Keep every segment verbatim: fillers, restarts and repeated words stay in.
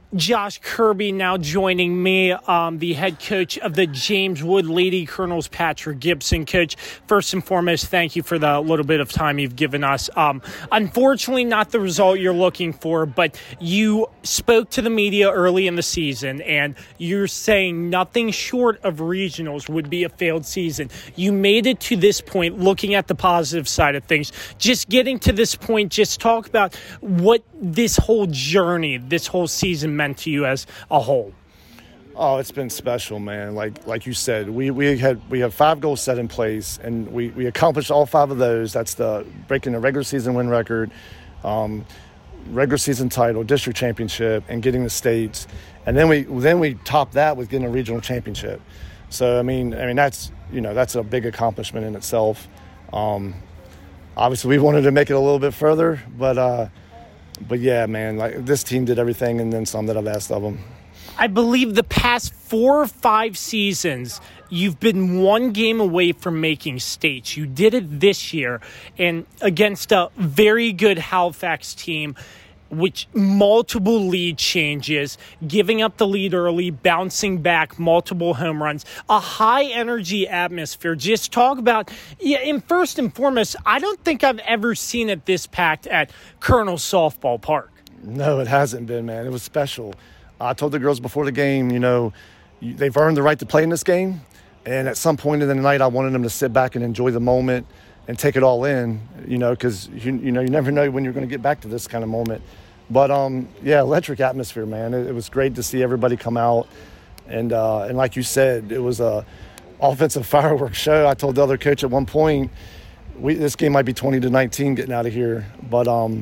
Josh Kirby now joining me, um, the head coach of the James Wood Lady Colonels, Patrick Gibson. Coach, first and foremost, thank you for the little bit of time you've given us. Um, unfortunately, not the result you're looking for, but you spoke to the media early in the season, and you're saying nothing short of regionals would be a failed season. You made it to this point, looking at the positive side of things. Just getting to this point, just talk about what this whole journey, this whole season meant to you as a whole. Oh, it's been special, man. Like like you said, we we had we have five goals set in place, and we, we accomplished all five of those. That's the breaking the regular season win record, um, regular season title, district championship, and getting the states. And then we then we topped that with getting a regional championship. So I mean I mean that's you know that's a big accomplishment in itself. Um, obviously, we wanted to make it a little bit further, but. Uh, But, yeah, man, like this team did everything and then some that I've asked of them. I believe the past four or five seasons, you've been one game away from making states. You did it this year, and against a very good Halifax team, which multiple lead changes, giving up the lead early, bouncing back, multiple home runs, a high-energy atmosphere. Just talk about, yeah, and first and foremost, I don't think I've ever seen it this packed at Colonel Softball Park. No, it hasn't been, man. It was special. I told the girls before the game, you know, they've earned the right to play in this game, and at some point in the night, I wanted them to sit back and enjoy the moment and take it all in, you know, because, you, you know, you never know when you're going to get back to this kind of moment. But, um, yeah, electric atmosphere, man. It, it was great to see everybody come out. And, uh, and like you said, it was a offensive fireworks show. I told the other coach at one point, we, this game might be twenty to nineteen getting out of here. But, um,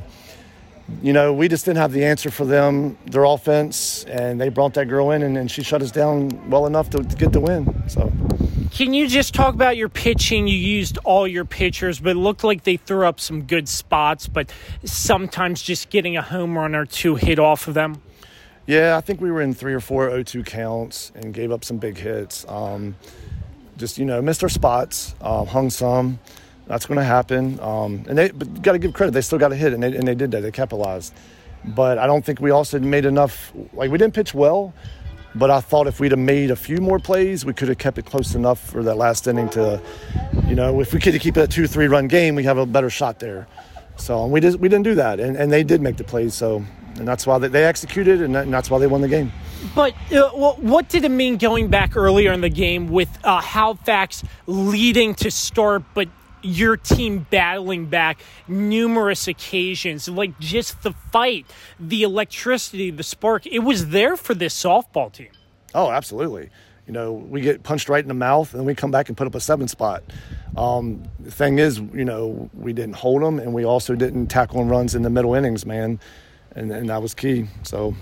you know, we just didn't have the answer for them, their offense, and they brought that girl in, and, and she shut us down well enough to, to get the win. So. Can you just talk about your pitching? You used all your pitchers, but it looked like they threw up some good spots, but sometimes just getting a home run or two hit off of them. Yeah, I think we were in three or four oh two counts and gave up some big hits. Um, just, you know, missed our spots, uh, hung some. That's going to happen. Um, and they but got to give credit. They still got a hit, and they, and they did that. They capitalized. But I don't think we also made enough. Like, we didn't pitch well. But I thought if we'd have made a few more plays, we could have kept it close enough for that last inning to, you know, if we could keep it a two three run game, we have a better shot there. So we did, we didn't do that, and, and they did make the plays. So, and that's why they, they executed, and, that, and that's why they won the game. But uh, what did it mean going back earlier in the game with uh, Halifax leading to start, but your team battling back numerous occasions, like just the fight, the electricity, the spark, it was there for this softball team. Oh, absolutely. You know, we get punched right in the mouth, and we come back and put up a seven spot. Um, the thing is, you know, we didn't hold them, and we also didn't tackle and runs in the middle innings, man, and, and that was key. So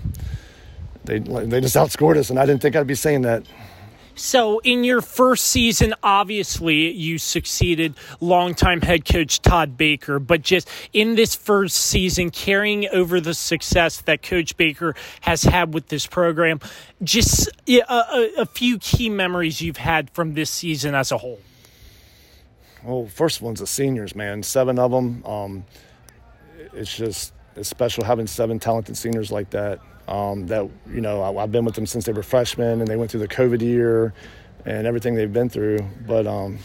they they just outscored us, and I didn't think I'd be saying that. So in your first season, obviously you succeeded longtime head coach Todd Baker, but just in this first season, carrying over the success that Coach Baker has had with this program, just a, a, a few key memories you've had from this season as a whole. Well, first one's the seniors, man. Seven of them. Um, it's just it's special having seven talented seniors like that. Um, that, you know, I, I've been with them since they were freshmen, and they went through the COVID year and everything they've been through. But, um,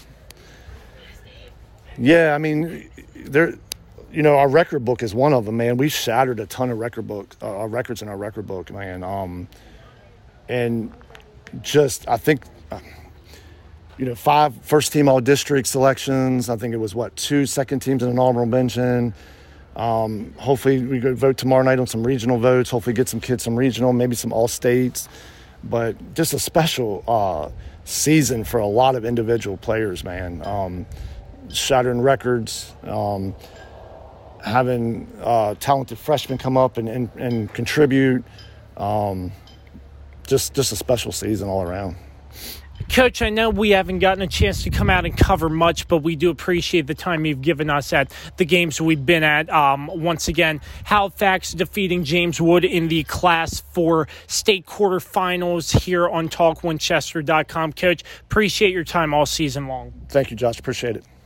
yeah, I mean, they're, you know, our record book is one of them, man. We shattered a ton of record book, uh, our records in our record book, man. Um, and just, I think, uh, you know, five first-team all-district selections. I think it was, what, two second teams in an honorable mention. Um, hopefully we could vote tomorrow night on some regional votes, hopefully get some kids some regional, maybe some all-states. But just a special uh, season for a lot of individual players, man. Um, shattering records, um, having uh, talented freshmen come up and, and, and contribute. Um, just, just a special season all around. Coach, I know we haven't gotten a chance to come out and cover much, but we do appreciate the time you've given us at the games we've been at. Um, once again, Halifax defeating James Wood in the Class four state quarterfinals here on talk winchester dot com. Coach, appreciate your time all season long. Thank you, Josh. Appreciate it.